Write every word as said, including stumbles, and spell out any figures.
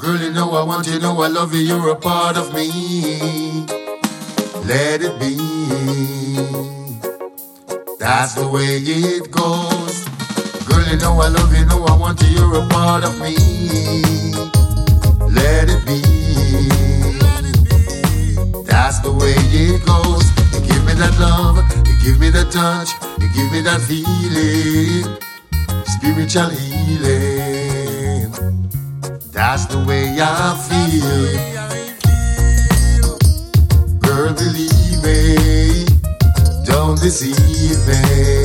Girl, you know I want you, know I love you, you're a part of me. Let it be. That's the way it goes. Girl, you know I love you, know I want you, you're a part of me. Let it be. That's the way it goes. You give me that love, you give me that touch, you give me that feeling, spiritual healing. That's the way I feel. Girl, believe me, don't deceive me.